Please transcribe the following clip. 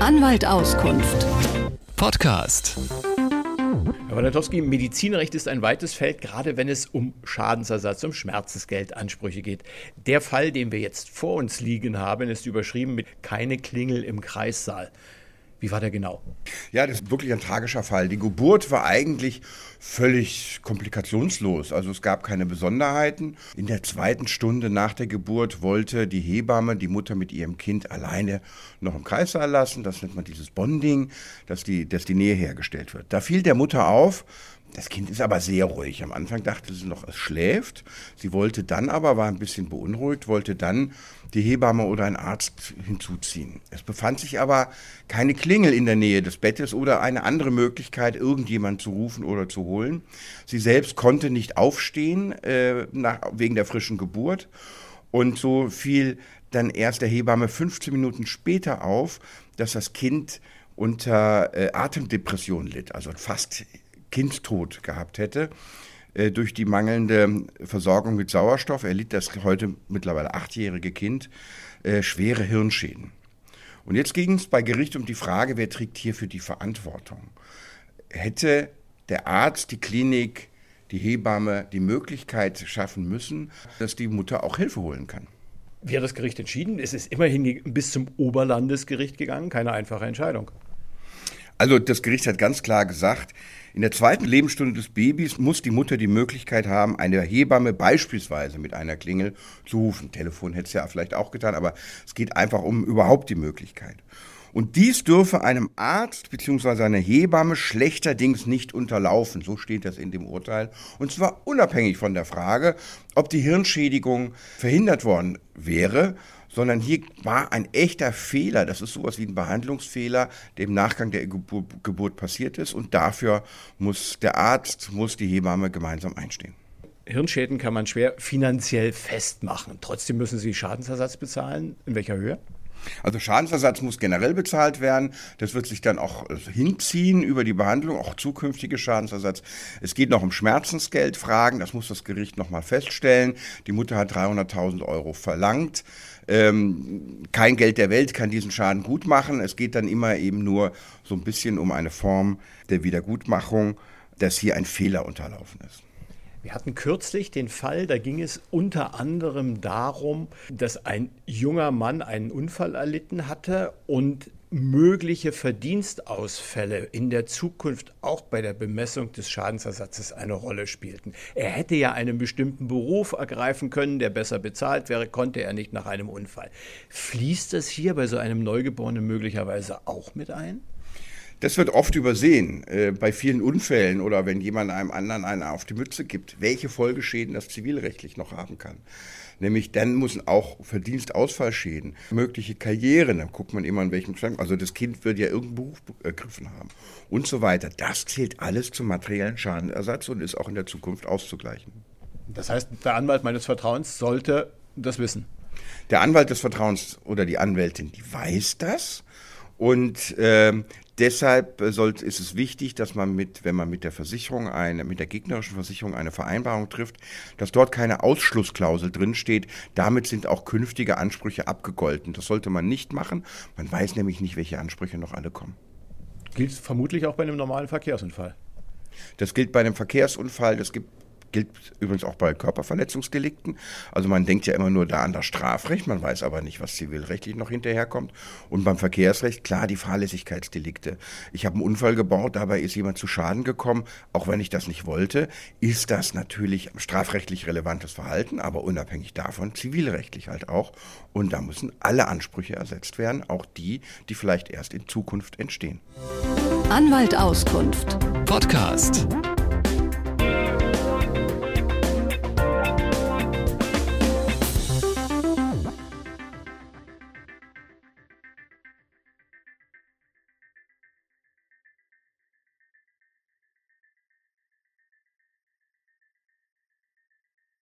Anwalt Auskunft. Podcast. Herr Poniatowski, Medizinrecht ist ein weites Feld, gerade wenn es um Schadensersatz, um Schmerzensgeldansprüche geht. Der Fall, den wir jetzt vor uns liegen haben, ist überschrieben mit "Keine Klingel im Kreissaal". Wie war der genau? Ja, das ist wirklich ein tragischer Fall. Die Geburt war eigentlich völlig komplikationslos. Also es gab keine Besonderheiten. In der 2. Stunde nach der Geburt wollte die Hebamme die Mutter mit ihrem Kind alleine noch im Kreissaal lassen. Das nennt man dieses Bonding, dass die Nähe hergestellt wird. Da fiel der Mutter auf, das Kind ist aber sehr ruhig. Am Anfang dachte sie noch, es schläft. Sie wollte dann aber, war ein bisschen beunruhigt, wollte dann die Hebamme oder einen Arzt hinzuziehen. Es befand sich aber keine Klingel in der Nähe des Bettes oder eine andere Möglichkeit, irgendjemand zu rufen oder zu holen. Sie selbst konnte nicht aufstehen wegen der frischen Geburt. Und so fiel dann erst der Hebamme 15 Minuten später auf, dass das Kind unter Atemdepression litt, also fast Kindstod gehabt hätte, durch die mangelnde Versorgung mit Sauerstoff. Erlitt das heute mittlerweile 8-jährige Kind schwere Hirnschäden. Und jetzt ging es bei Gericht um die Frage, wer trägt hierfür die Verantwortung? Hätte der Arzt, die Klinik, die Hebamme die Möglichkeit schaffen müssen, dass die Mutter auch Hilfe holen kann? Wie hat das Gericht entschieden? Es ist immerhin bis zum Oberlandesgericht gegangen, keine einfache Entscheidung. Also das Gericht hat ganz klar gesagt, in der 2. Lebensstunde des Babys muss die Mutter die Möglichkeit haben, eine Hebamme beispielsweise mit einer Klingel zu rufen. Telefon hätte es ja vielleicht auch getan, aber es geht einfach um überhaupt die Möglichkeit. Und dies dürfe einem Arzt bzw. einer Hebamme schlechterdings nicht unterlaufen. So steht das in dem Urteil. Und zwar unabhängig von der Frage, ob die Hirnschädigung verhindert worden wäre, sondern hier war ein echter Fehler, das ist sowas wie ein Behandlungsfehler, der im Nachgang der Geburt passiert ist. Und dafür muss der Arzt, muss die Hebamme gemeinsam einstehen. Hirnschäden kann man schwer finanziell festmachen. Trotzdem müssen Sie Schadensersatz bezahlen. In welcher Höhe? Also Schadensersatz muss generell bezahlt werden. Das wird sich dann auch hinziehen über die Behandlung, auch zukünftige Schadensersatz. Es geht noch um Schmerzensgeldfragen, das muss das Gericht nochmal feststellen. Die Mutter hat 300.000 € verlangt. Kein Geld der Welt kann diesen Schaden gut machen. Es geht dann immer eben nur so ein bisschen um eine Form der Wiedergutmachung, dass hier ein Fehler unterlaufen ist. Wir hatten kürzlich den Fall, da ging es unter anderem darum, dass ein junger Mann einen Unfall erlitten hatte und mögliche Verdienstausfälle in der Zukunft auch bei der Bemessung des Schadensersatzes eine Rolle spielten. Er hätte ja einen bestimmten Beruf ergreifen können, der besser bezahlt wäre, konnte er nicht nach einem Unfall. Fließt das hier bei so einem Neugeborenen möglicherweise auch mit ein? Das wird oft übersehen, bei vielen Unfällen oder wenn jemand einem anderen eine auf die Mütze gibt, welche Folgeschäden das zivilrechtlich noch haben kann. Nämlich dann müssen auch Verdienstausfallschäden, mögliche Karrieren, dann guckt man immer in welchem Stand, also das Kind wird ja irgendeinen Beruf ergriffen haben und so weiter. Das zählt alles zum materiellen Schadenersatz und ist auch in der Zukunft auszugleichen. Das heißt, der Anwalt meines Vertrauens sollte das wissen? Der Anwalt des Vertrauens oder die Anwältin, die weiß das und deshalb ist es wichtig, dass man wenn man mit der Versicherung, mit der gegnerischen Versicherung eine Vereinbarung trifft, dass dort keine Ausschlussklausel drinsteht. Damit sind auch künftige Ansprüche abgegolten. Das sollte man nicht machen. Man weiß nämlich nicht, welche Ansprüche noch alle kommen. Gilt vermutlich auch bei einem normalen Verkehrsunfall? Das gilt bei einem Verkehrsunfall, gilt übrigens auch bei Körperverletzungsdelikten. Also man denkt ja immer nur da an das Strafrecht, man weiß aber nicht, was zivilrechtlich noch hinterherkommt. Und beim Verkehrsrecht, klar, die Fahrlässigkeitsdelikte. Ich habe einen Unfall gebaut, dabei ist jemand zu Schaden gekommen, auch wenn ich das nicht wollte, ist das natürlich strafrechtlich relevantes Verhalten, aber unabhängig davon zivilrechtlich halt auch. Und da müssen alle Ansprüche ersetzt werden, auch die vielleicht erst in Zukunft entstehen. Anwalt Auskunft. Podcast.